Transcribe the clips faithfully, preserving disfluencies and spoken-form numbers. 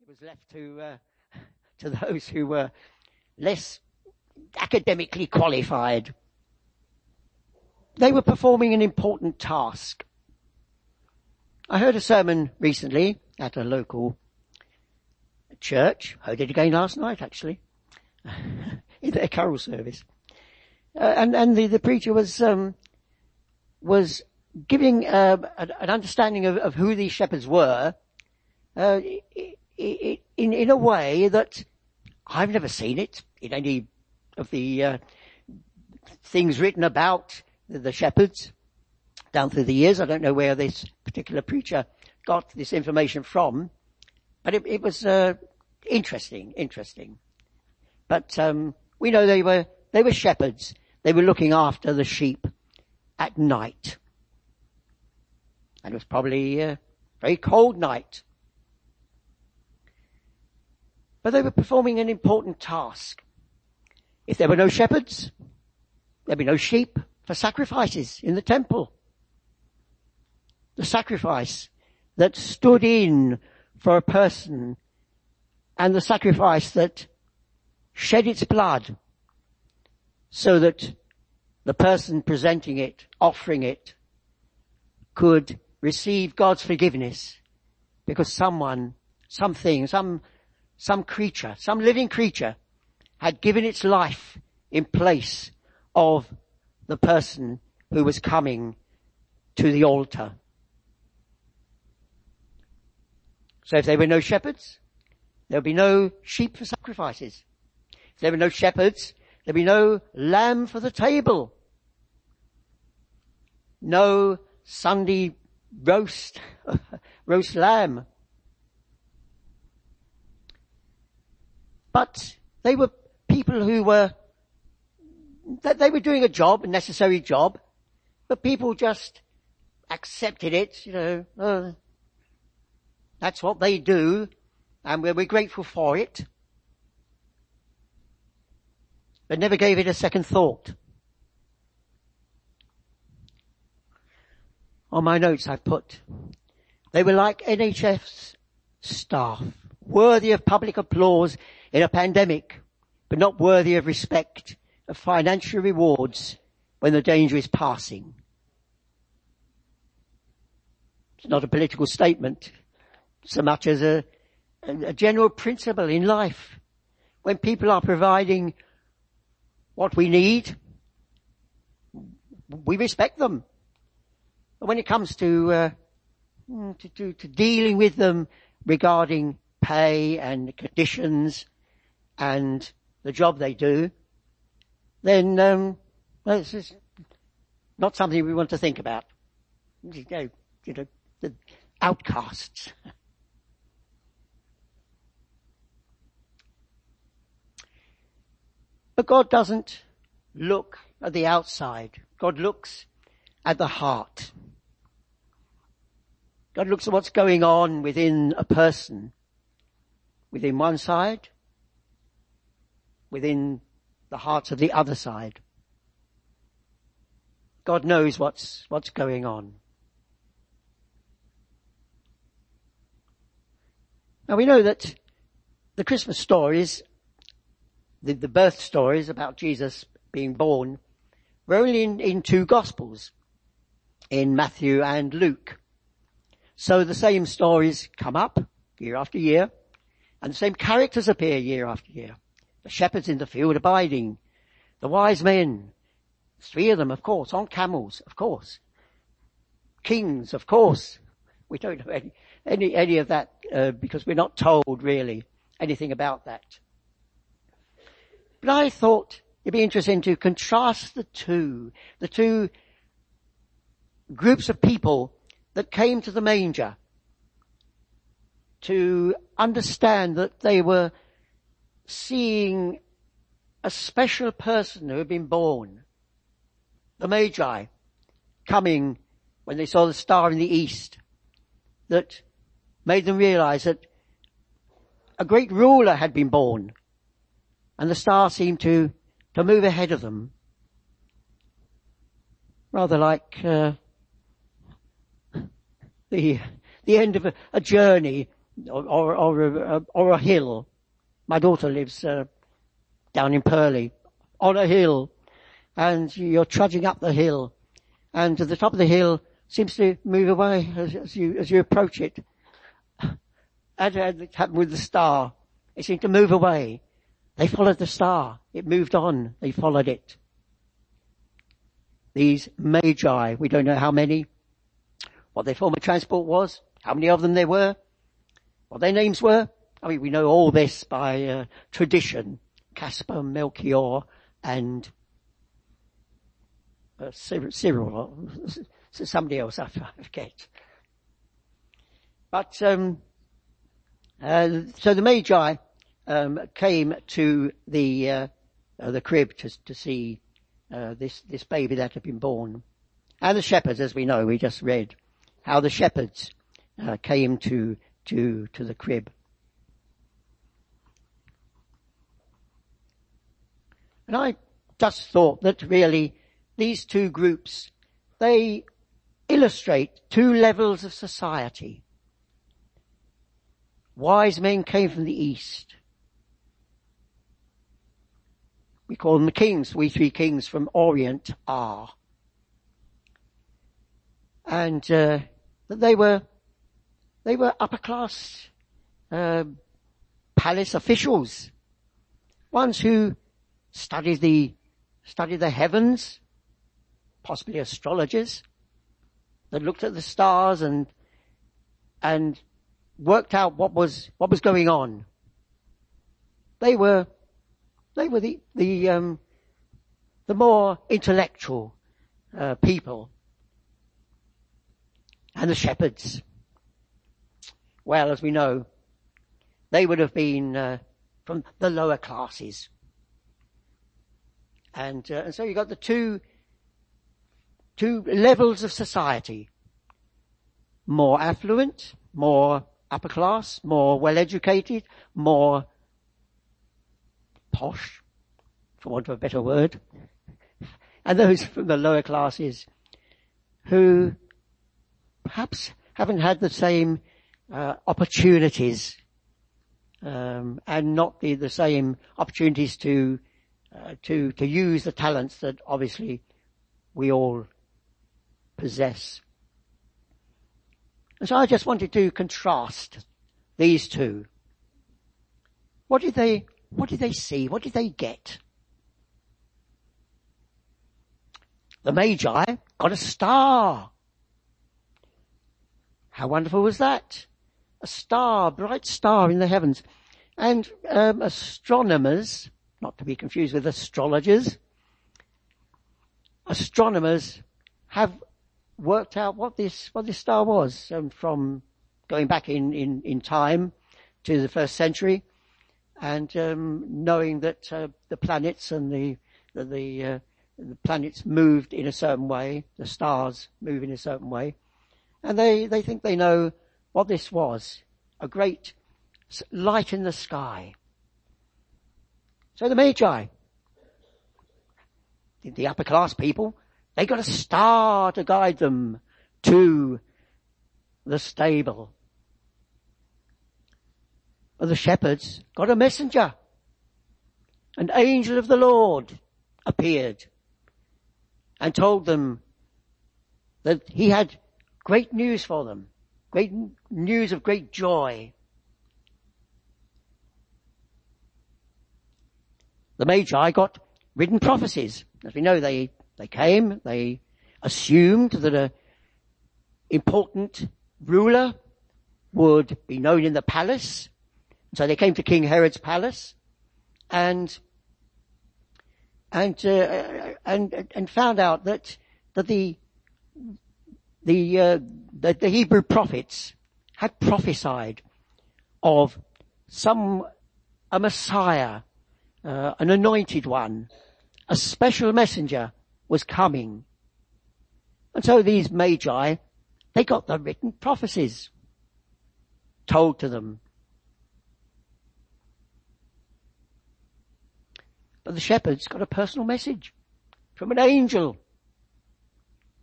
It was left to uh, to those who were less academically qualified. They were performing an important task. I heard a sermon recently at a local church. Heard it again last night, actually, in their carol service. Uh, and and the, the preacher was um, was giving uh, an understanding of, of who these shepherds were uh, in in a way that I've never seen it in any of the uh, things written about the shepherds down through the years. I don't know where this particular preacher got this information from, but it, it was uh, interesting, interesting. But um, we know they were they were shepherds. They were looking after the sheep at night, and it was probably a very cold night. But they were performing an important task. If there were no shepherds, there'd be no sheep for sacrifices in the temple. The sacrifice that stood in for a person, and the sacrifice that shed its blood so that the person presenting it, offering it, could receive God's forgiveness because someone, something, some, some creature, some living creature had given its life in place of the person who was coming to the altar. So if there were no shepherds, there would be no sheep for sacrifices. If there were no shepherds, there would be no lamb for the table. No Sunday roast, roast lamb. But they were people who were, that they were doing a job, a necessary job, but people just accepted it, you know, uh, that's what they do, and we're, we're grateful for it, but never gave it a second thought. On my notes I've put, they were like N H S staff, worthy of public applause in a pandemic, but not worthy of respect, of financial rewards when the danger is passing. It's not a political statement so much as a, a general principle in life. When people are providing what we need, we respect them. But when it comes to, uh, to, to, to dealing with them regarding pay and conditions and the job they do, then um, well, it's just not something we want to think about. You know, you know, the outcasts. But God doesn't look at the outside. God looks at the heart. God looks at what's going on within a person, within one side, within the hearts of the other side. God knows what's, what's going on. Now we know that the Christmas stories, the, the birth stories about Jesus being born, were only in, in two Gospels, in Matthew and Luke. So the same stories come up year after year, and the same characters appear year after year. The shepherds in the field abiding, the wise men, three of them, of course, on camels, of course. Kings, of course. We don't know any, any, any of that, uh, because we're not told really anything about that. But I thought it'd be interesting to contrast the two, the two groups of people that came to the manger, to understand that they were seeing a special person who had been born. The Magi coming when they saw the star in the east, that made them realize that a great ruler had been born, and the star seemed to, to move ahead of them. Rather like, uh, the, the end of a, a journey or, or, or, a, or a hill. My daughter lives uh, down in Purley, on a hill, and you're trudging up the hill, and at the top of the hill seems to move away as, as you as you approach it. And it happened with the star. It seemed to move away. They followed the star. It moved on. They followed it. These magi, we don't know how many, what their form of transport was, how many of them there were, what their names were. I mean, we know all this by uh, tradition. Caspar, Melchior, and uh, Cyril, Cyril, or somebody else, I forget. But um, uh, so the Magi um, came to the uh, uh, the crib to to see uh, this this baby that had been born, and the shepherds, as we know, we just read how the shepherds uh, came to to to the crib. And I just thought that really these two groups, they illustrate two levels of society. Wise men came from the east. We call them the kings. We three kings from Orient are. And uh, they were they were upper class uh, palace officials, ones who studied the studied the heavens, possibly astrologers that looked at the stars and and worked out what was what was going on. They were they were the the um, the more intellectual uh, people, and the shepherds. Well, as we know, they would have been uh, from the lower classes. And, uh, and so you got the two, two levels of society. More affluent, more upper class, more well educated, more posh, for want of a better word. And those from the lower classes who perhaps haven't had the same uh, opportunities, um, and not the, the same opportunities to Uh, to, to use the talents that obviously we all possess. And so I just wanted to contrast these two. What did they, what did they see? What did they get? The Magi got a star. How wonderful was that? A star, bright star in the heavens. And um, astronomers, not to be confused with astrologers, astronomers have worked out what this what this star was, um, from going back in, in, in time to the first century, and um, knowing that uh, the planets and the the the, uh, the planets moved in a certain way, the stars move in a certain way, and they they think they know what this was, a great light in the sky. So the Magi, the upper class people, they got a star to guide them to the stable. But the shepherds got a messenger. An angel of the Lord appeared and told them that he had great news for them, great news of great joy. The Magi got written prophecies. As we know, they, they came, they assumed that a important ruler would be known in the palace. So they came to King Herod's palace and, and, uh, and, and found out that, that the, the, uh, the, the Hebrew prophets had prophesied of some, a Messiah, Uh, an anointed one, a special messenger was coming. And so these Magi, they got the written prophecies told to them. But the shepherds got a personal message from an angel.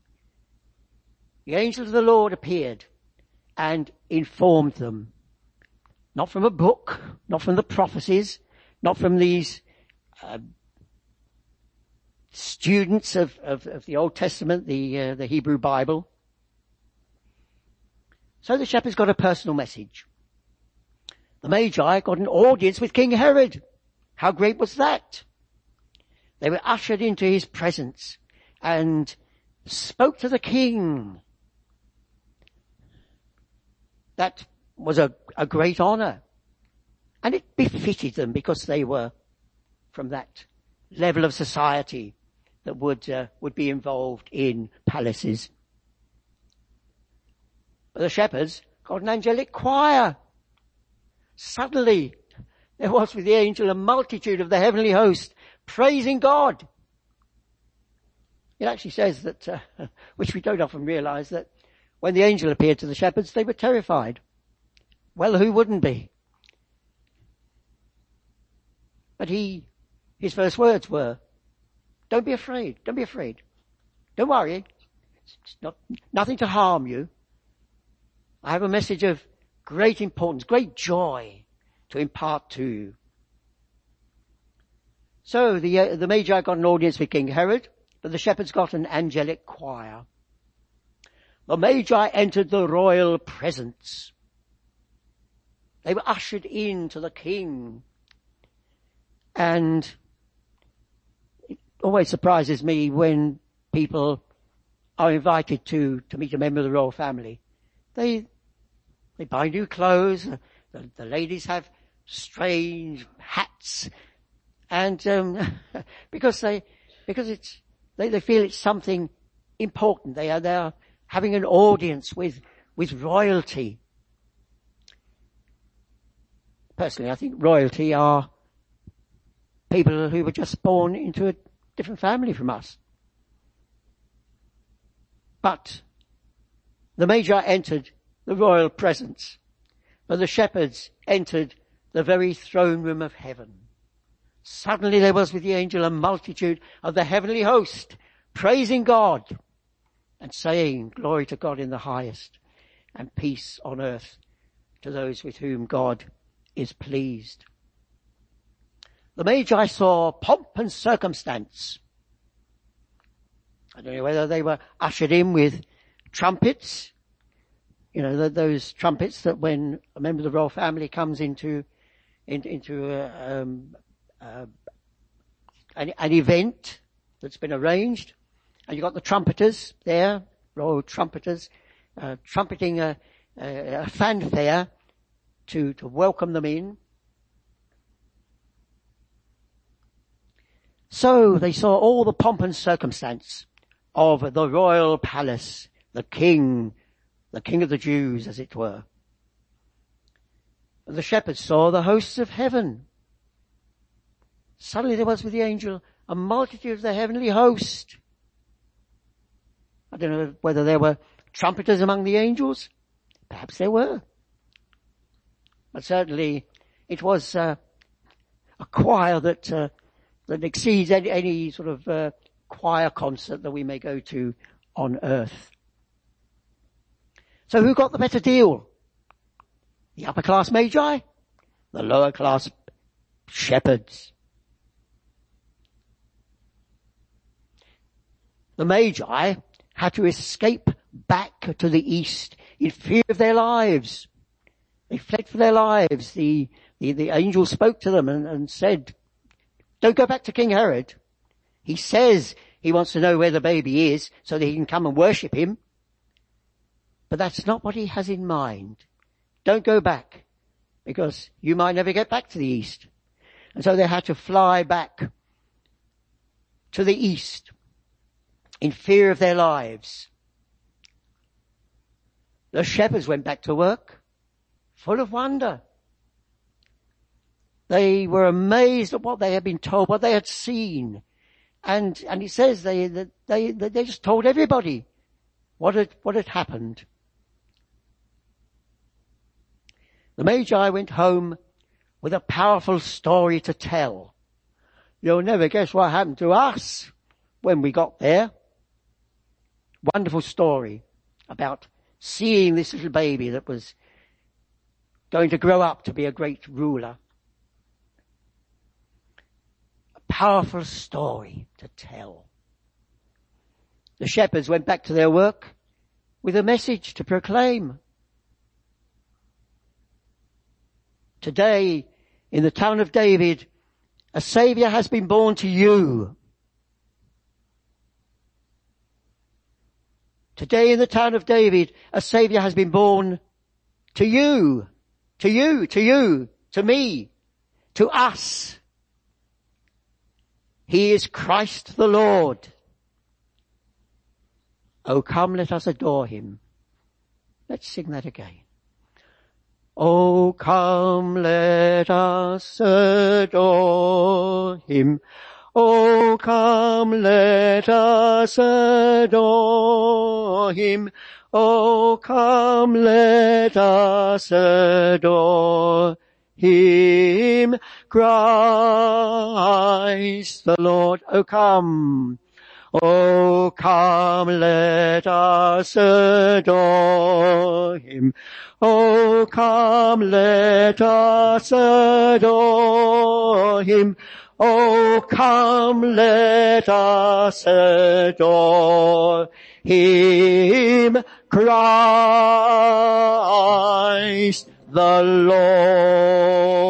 The angel of the Lord appeared and informed them not from a book, not from the prophecies, not from these uh, students of, of, of the Old Testament, the, uh, the Hebrew Bible. So the shepherds got a personal message. The Magi got an audience with King Herod. How great was that? They were ushered into his presence and spoke to the king. That was a, a great honor. And it befitted them because they were from that level of society that would, uh, would be involved in palaces. But the shepherds got an angelic choir. Suddenly, there was with the angel a multitude of the heavenly host praising God. It actually says that, uh, which we don't often realize, that when the angel appeared to the shepherds, they were terrified. Well, who wouldn't be? But he, his first words were, don't be afraid, don't be afraid. Don't worry. It's not, nothing to harm you. I have a message of great importance, great joy to impart to you. So the, uh, the Magi got an audience with King Herod, but the shepherds got an angelic choir. The Magi entered the royal presence. They were ushered in to the king. And it always surprises me when people are invited to, to meet a member of the royal family. They, they buy new clothes. The, the ladies have strange hats. And, um, because they, because it's, they, they feel it's something important. They are, they are having an audience with, with royalty. Personally, I think royalty are people who were just born into a different family from us. But the Magi entered the royal presence, but the shepherds entered the very throne room of heaven. Suddenly there was with the angel a multitude of the heavenly host, praising God and saying, glory to God in the highest, and peace on earth to those with whom God is pleased. The Magi saw pomp and circumstance. I don't know whether they were ushered in with trumpets, you know, the, those trumpets that when a member of the royal family comes into, in, into a, um, uh, an, an event that's been arranged, and you've got the trumpeters there, royal trumpeters, uh, trumpeting a, a, a fanfare to, to welcome them in. So they saw all the pomp and circumstance of the royal palace, the king, the king of the Jews, as it were. The shepherds saw the hosts of heaven. Suddenly there was with the angel a multitude of the heavenly host. I don't know whether there were trumpeters among the angels. Perhaps there were. But certainly it was uh, a choir that uh, that exceeds any, any sort of uh, choir concert that we may go to on earth. So who got the better deal? The upper class Magi? The lower class shepherds? The Magi had to escape back to the east in fear of their lives. They fled for their lives. The, the, the angel spoke to them and, and said, don't go back to King Herod. He says he wants to know where the baby is so that he can come and worship him. But that's not what he has in mind. Don't go back because you might never get back to the east. And so they had to fly back to the east in fear of their lives. The shepherds went back to work full of wonder. They were amazed at what they had been told, what they had seen. And, and it says they, that they, that they just told everybody what had, what had happened. The Magi went home with a powerful story to tell. You'll never guess what happened to us when we got there. Wonderful story about seeing this little baby that was going to grow up to be a great ruler. A powerful story to tell. The shepherds went back to their work with a message to proclaim. Today, in the town of David, a Saviour has been born to you. Today in the town of David, a Saviour has been born to you, to you, to you, to me, to us. He is Christ the Lord. Oh, come, let us adore him. Let's sing that again. Oh, come, let us adore him. Oh, come, let us adore him. Oh, come, let us adore him. Christ the Lord. Oh, come. Oh, come, let us adore him. Oh, come, let us adore him. Oh, come, let us adore him. Christ the Lord.